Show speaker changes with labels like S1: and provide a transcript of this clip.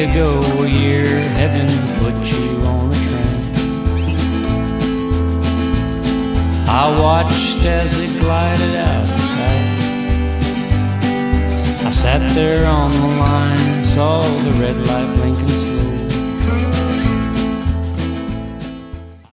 S1: ago, a year, heaven put you on a train. I watched as it glided out of sight. I sat there on the line, saw the red light blinking slow.